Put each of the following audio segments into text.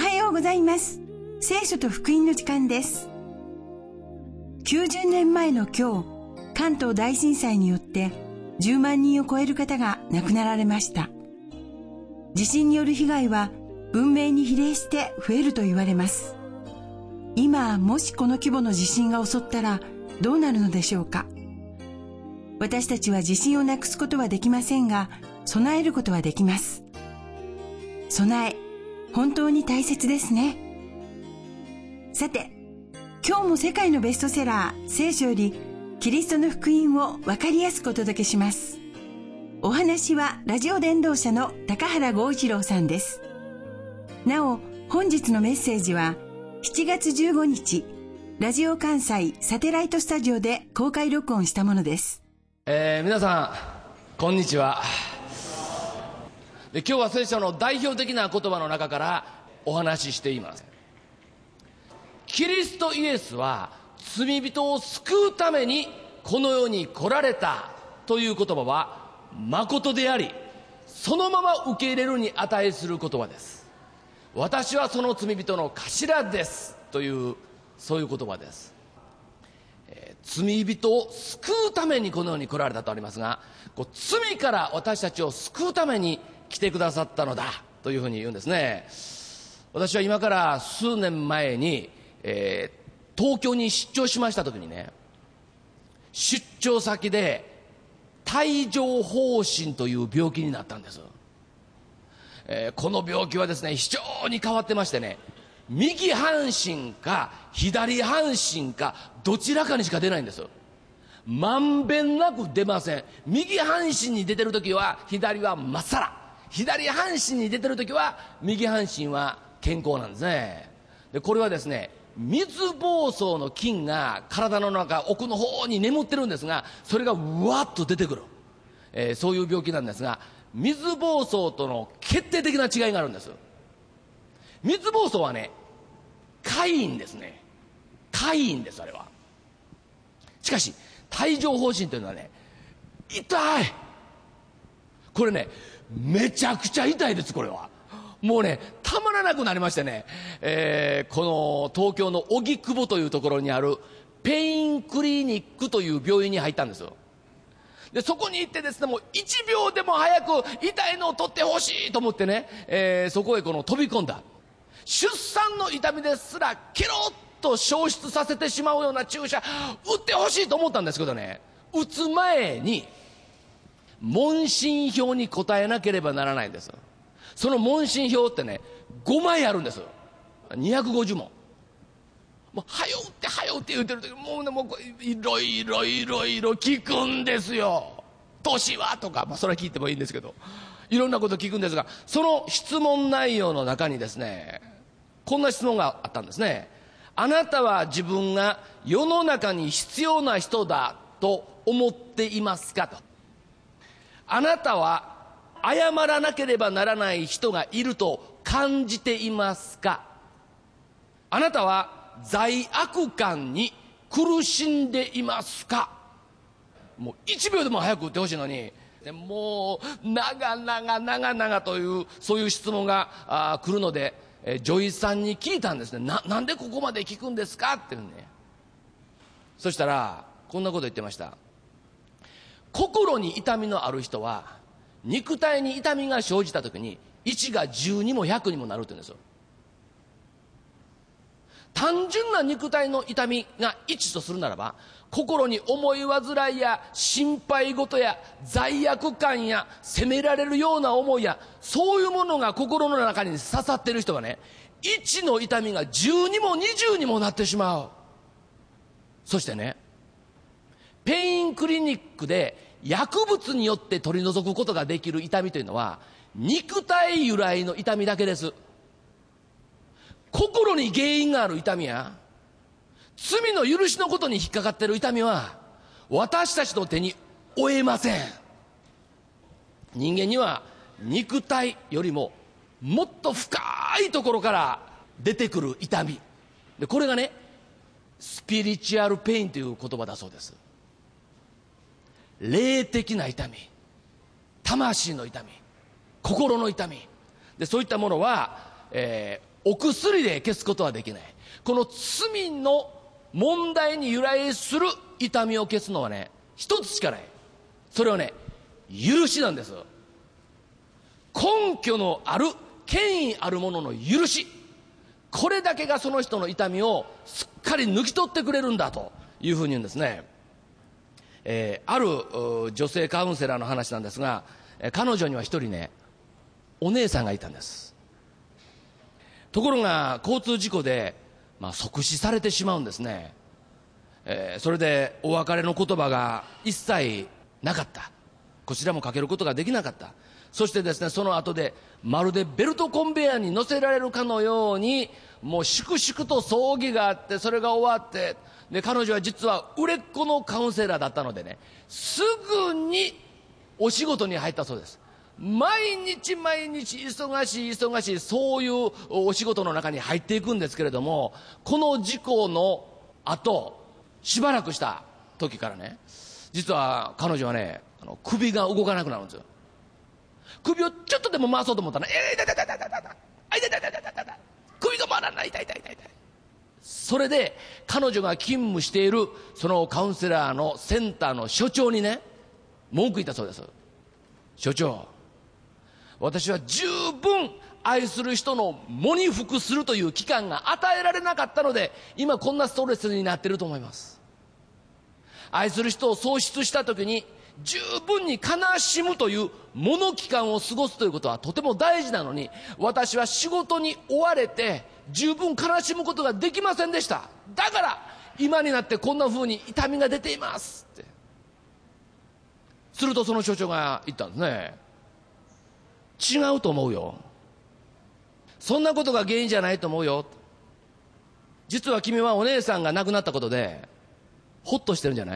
はようございます。聖書と福音の時間です。90年前の今日、関東大震災によって10万人を超える方が亡くなられました。地震による被害は文明に比例して増えると言われます。今、もしこの規模の地震が襲ったらどうなるのでしょうか。私たちは地震をなくすことはできませんが、備えることはできます。備え、本当に大切ですね。さて、今日も世界のベストセラー、聖書よりキリストの福音をわかりやすくお届けします。お話はラジオ伝道者の高原剛一郎さんです。なお、本日のメッセージは7月15日、ラジオ関西サテライトスタジオで公開録音したものです。 皆さんこんにちは。で、今日は聖書の代表的な言葉の中からお話ししています。キリストイエスは罪人を救うためにこの世に来られたという言葉は誠であり、そのまま受け入れるに値する言葉です。私はその罪人の頭ですという、そういう言葉です。罪人を救うためにこの世に来られたとありますが、罪から私たちを救うために来てくださったのだというふうに言うんですね。私は今から数年前に、東京に出張しました時にね、出張先で帯状疱疹という病気になったんです。この病気はですね、非常に変わってましてね、右半身か左半身かどちらかにしか出ないんです。まんべんなく出ません。右半身に出てるときは左はまっさら、左半身に出てるときは右半身は健康なんですね。で、これはですね、水疱瘡の菌が体の中奥の方に眠ってるんですが、それがうわっと出てくる、そういう病気なんですが、水疱瘡との決定的な違いがあるんです。水疱瘡はね、かいんですね。かいんです、あれは。しかし帯状疱疹というのはね、痛い。これね、めちゃくちゃ痛いです。これはもうね、たまらなくなりましてね、この東京の荻窪というところにあるペインクリニックという病院に入ったんですよ。で、そこに行ってですね、もう1秒でも早く痛いのを取ってほしいと思ってね、そこへ飛び込んだ。出産の痛みですらケロッと消失させてしまうような注射打ってほしいと思ったんですけどね、打つ前に問診票に答えなければならないんです。その問診票ってね、5枚あるんです。250問。もう早打って早打って言ってる時、もうね、いろいろ聞くんですよ。年はとか、それは聞いてもいいんですけど、いろんなこと聞くんですが、その質問内容の中にですね、こんな質問があったんですね。あなたは自分が世の中に必要な人だと思っていますかと。あなたは謝らなければならない人がいると感じていますか。あなたは罪悪感に苦しんでいますか。もう1秒でも早く打ってほしいのに、もう長々という、そういう質問が来るので、女医さんに聞いたんですね。なんでここまで聞くんですかってね。そしたらこんなこと言ってました。心に痛みのある人は肉体に痛みが生じた時に1が10にも100にもなるって言うんですよ。単純な肉体の痛みが1とするならば、心に思い煩いや心配事や罪悪感や責められるような思いや、そういうものが心の中に刺さっている人はね、1の痛みが10にも20にもなってしまう。そしてね、ペインクリニックで薬物によって取り除くことができる痛みというのは肉体由来の痛みだけです。心に原因がある痛みや罪の許しのことに引っかかっている痛みは私たちの手に負えません。人間には肉体よりももっと深いところから出てくる痛みで、これがね、スピリチュアルペインという言葉だそうです。霊的な痛み、魂の痛み、心の痛みで、そういったものは、 お薬で消すことはできない。この罪の問題に由来する痛みを消すのはね、一つしかない。それはね、許しなんです。根拠のある、権威あるものの許し。これだけがその人の痛みをすっかり抜き取ってくれるんだというふうに言うんですね。ある女性カウンセラーの話なんですが、彼女には一人ね、お姉さんがいたんです。ところが交通事故で、即死されてしまうんですね。それでお別れの言葉が一切なかった。こちらもかけることができなかった。そしてですね、その後でまるでベルトコンベヤーに乗せられるかのように、もう粛々と葬儀があって、それが終わって、で彼女は実は売れっ子のカウンセラーだったのでね、すぐにお仕事に入ったそうです。毎日毎日忙しいそういうお仕事の中に入っていくんですけれども、この事故の後しばらくした時からね、実は彼女はね、首が動かなくなるんですよ。首をちょっとでも回そうと思ったら、首が回らない、痛い。それで彼女が勤務しているそのカウンセラーのセンターの所長にね、文句言ったそうです。所長、私は十分愛する人の喪に服するという期間が与えられなかったので、今こんなストレスになっていると思います。愛する人を喪失した時に十分に悲しむという喪の期間を過ごすということはとても大事なのに、私は仕事に追われて十分悲しむことができませんでした。だから今になってこんな風に痛みが出ていますって。するとその所長が言ったんですね。違うと思うよ。そんなことが原因じゃないと思うよ。実は君はお姉さんが亡くなったことでホッとしてるんじゃない？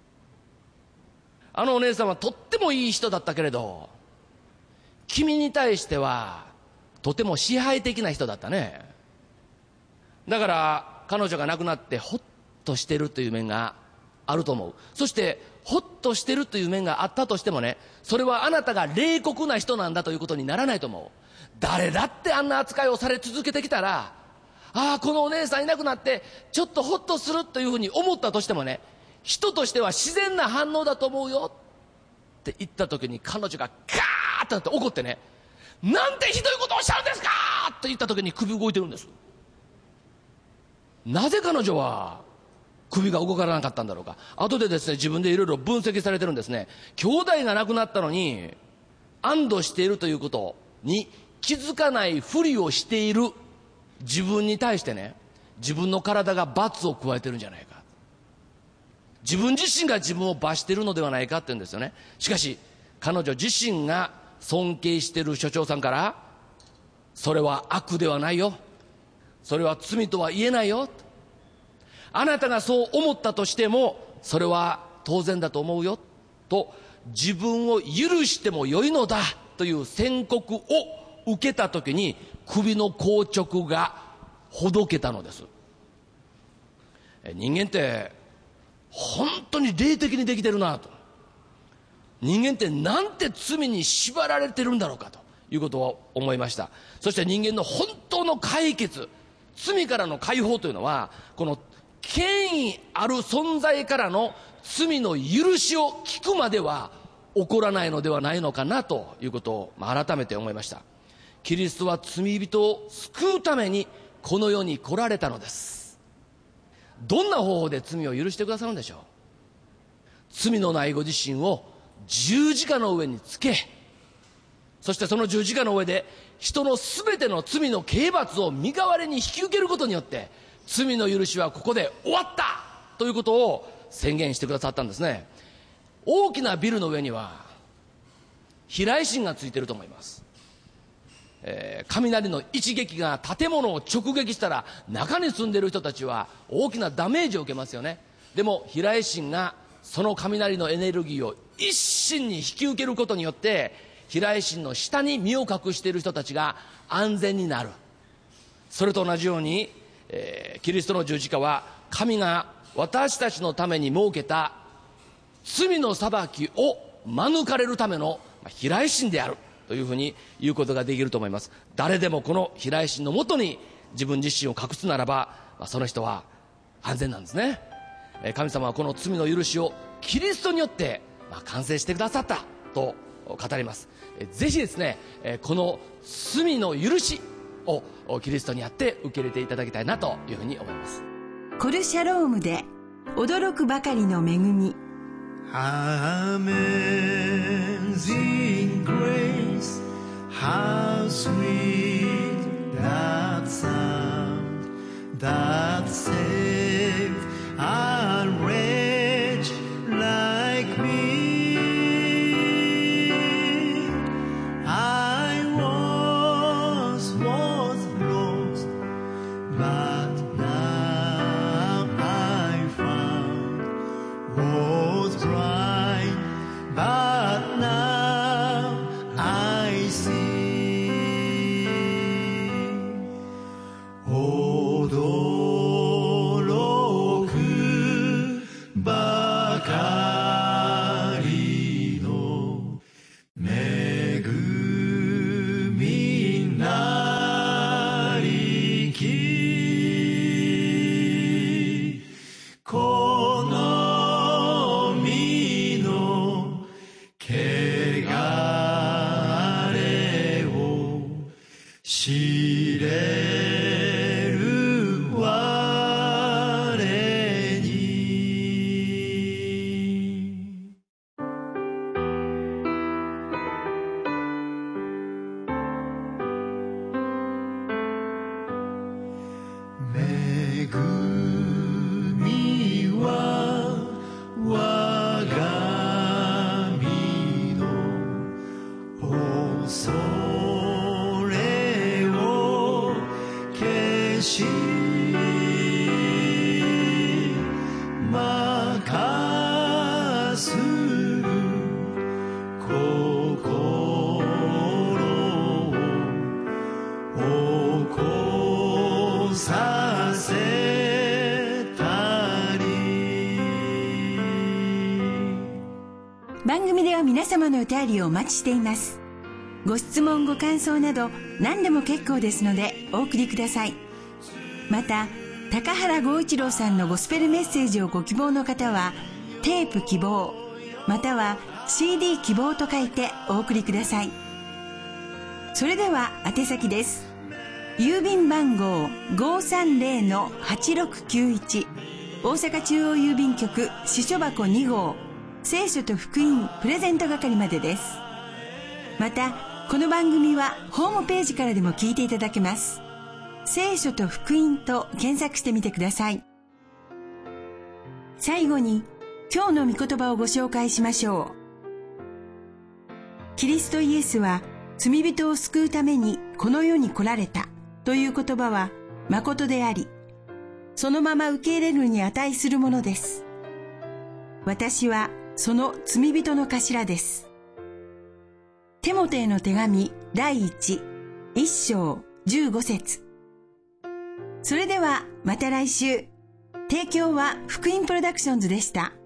あのお姉さんはとってもいい人だったけれど、君に対してはとても支配的な人だったね。だから彼女が亡くなってホッとしてるという面があると思う。そしてホッとしてるという面があったとしてもね、それはあなたが冷酷な人なんだということにならないと思う。誰だってあんな扱いをされ続けてきたら、ああこのお姉さんいなくなってちょっとホッとするというふうに思ったとしてもね、人としては自然な反応だと思うよって言った時に、彼女がガーッとなって怒ってね、なんてひどいことをおっしゃるんですかと言った時に首動いてるんです。なぜ彼女は首が動かなかったんだろうか。後でですね、自分でいろいろ分析されてるんですね。兄弟が亡くなったのに安堵しているということに気づかないふりをしている自分に対してね、自分の体が罰を加えてるんじゃないか、自分自身が自分を罰しているのではないかって言うんですよね。しかし彼女自身が尊敬している所長さんから、それは悪ではないよ、それは罪とは言えないよ、あなたがそう思ったとしてもそれは当然だと思うよと、自分を許してもよいのだという宣告を受けた時に、首の硬直がほどけたのです。人間って本当に霊的にできてるなと。人間ってなんて罪に縛られてるんだろうかということを思いました。そして人間の本当の解決、罪からの解放というのは、この権威ある存在からの罪の許しを聞くまでは起こらないのではないのかなということを改めて思いました。キリストは罪人を救うためにこの世に来られたのです。どんな方法で罪を許してくださるんでしょう。罪のないご自身を十字架の上につけ、そしてその十字架の上で人のすべての罪の刑罰を身代わりに引き受けることによって、罪の許しはここで終わったということを宣言してくださったんですね。大きなビルの上には避雷針がついていると思います。雷の一撃が建物を直撃したら、中に住んでいる人たちは大きなダメージを受けますよね。でも避雷針がその雷のエネルギーを一身に引き受けることによって、避雷針の下に身を隠している人たちが安全になる。それと同じように、キリストの十字架は神が私たちのために設けた罪の裁きを免れるための避雷針であるというふうに言うことができると思います。誰でもこの避雷針のもとに自分自身を隠すならば、その人は安全なんですね。神様はこの罪の許しをキリストによって完成してくださったと語ります。ぜひですね、この罪の許しをキリストにあって受け入れていただきたいなというふうに思います。 コルシャロームで驚くばかりの恵み。 Amazing grace, how sweet that sound that saved a wretch like me. I was lost, but now I found, was blind, but now I see. 驚くばかりの恵みなりき、この身の汚れを知れる我に。恵みは我が身の恐れを消し、任する心を起こさせたり。 番組では皆様のお便りをお待ちしています。ご質問ご感想など何でも結構ですのでお送りください。また高原剛一郎さんのゴスペルメッセージをご希望の方はテープ希望または CD 希望と書いてお送りください。それでは宛先です。郵便番号 530-8691 大阪中央郵便局支所箱2号聖書と福音プレゼント係までです。またこの番組はホームページからでも聞いていただけます。聖書と福音と検索してみてください。最後に今日の御言葉をご紹介しましょう。キリストイエスは罪人を救うためにこの世に来られたという言葉は誠であり、そのまま受け入れるに値するものです。私はその罪人の頭です。テモテへの手紙第1章15節。それではまた来週。提供は福音プロダクションズでした。